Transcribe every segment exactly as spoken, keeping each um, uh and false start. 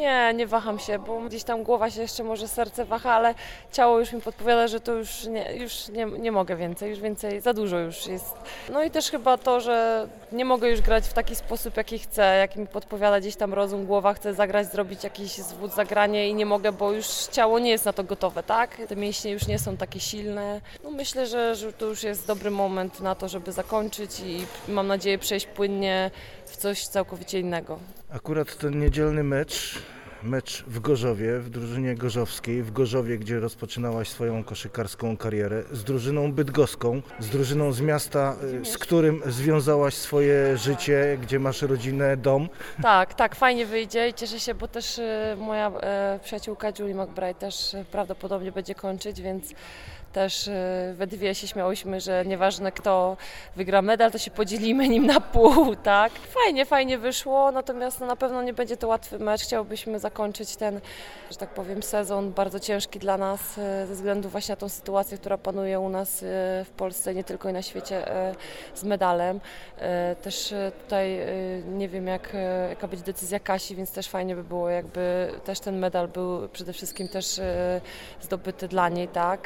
Nie, nie waham się, bo gdzieś tam głowa się jeszcze, może serce waha, ale ciało już mi podpowiada, że to już nie, już nie, nie mogę więcej, już więcej, za dużo już jest. No i też chyba to, że nie mogę już grać w taki sposób, jaki chcę, jaki mi podpowiada gdzieś tam rozum, głowa, chcę zagrać, zrobić jakiś zwód, zagranie i nie mogę, bo już ciało nie jest na to gotowe, tak? Te mięśnie już nie są takie silne. No myślę, że, że to już jest dobry moment na to, żeby zakończyć i mam nadzieję przejść płynnie w coś całkowicie innego. Akurat ten niedzielny mecz, mecz w Gorzowie, w drużynie gorzowskiej, w Gorzowie, gdzie rozpoczynałaś swoją koszykarską karierę, z drużyną bydgoską, z drużyną z miasta, z którym związałaś swoje życie, gdzie masz rodzinę, dom. Tak, tak, fajnie wyjdzie i cieszę się, bo też moja e, przyjaciółka Julie McBride też prawdopodobnie będzie kończyć, więc też we dwie się śmiałyśmy, że nieważne kto wygra medal, to się podzielimy nim na pół, tak? Fajnie, fajnie wyszło, natomiast no, na pewno nie będzie to łatwy mecz. Chciałbyśmy zakończyć ten, że tak powiem, sezon bardzo ciężki dla nas ze względu właśnie na tą sytuację, która panuje u nas w Polsce, nie tylko i na świecie z medalem. Też tutaj nie wiem jak, jaka będzie decyzja Kasi, więc też fajnie by było, jakby też ten medal był przede wszystkim też zdobyty dla niej, tak?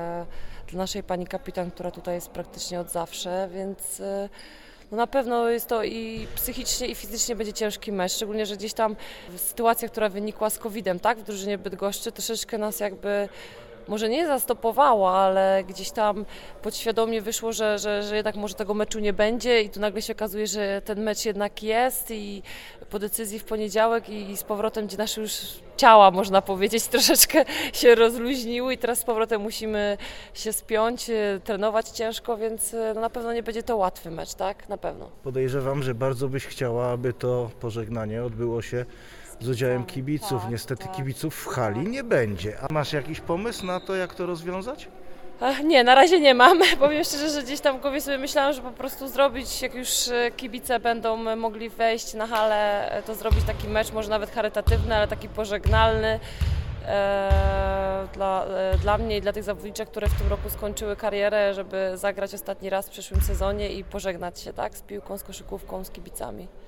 Dla naszej pani kapitan, która tutaj jest praktycznie od zawsze, więc no na pewno jest to i psychicznie, i fizycznie będzie ciężki mecz, szczególnie, że gdzieś tam sytuacja, która wynikła z kowidem, tak, w drużynie Bydgoszczy, troszeczkę nas jakby może nie zastopowała, ale gdzieś tam podświadomie wyszło, że, że, że jednak może tego meczu nie będzie i tu nagle się okazuje, że ten mecz jednak jest i po decyzji w poniedziałek i, i z powrotem, gdzie nasze już ciała, można powiedzieć, troszeczkę się rozluźniły i teraz z powrotem musimy się spiąć, trenować ciężko, więc no na pewno nie będzie to łatwy mecz, tak? Na pewno. Podejrzewam, że bardzo byś chciała, aby to pożegnanie odbyło się z udziałem kibiców. Tak, Niestety tak, kibiców w hali tak. nie będzie. A masz jakiś pomysł na to, jak to rozwiązać? Ach, nie, na razie nie mam. Powiem szczerze, że gdzieś tam w głowie sobie myślałam, że po prostu zrobić, jak już kibice będą mogli wejść na halę, to zrobić taki mecz, może nawet charytatywny, ale taki pożegnalny e, dla, e, dla mnie i dla tych zawodniczek, które w tym roku skończyły karierę, żeby zagrać ostatni raz w przyszłym sezonie i pożegnać się, tak, z piłką, z koszykówką, z kibicami.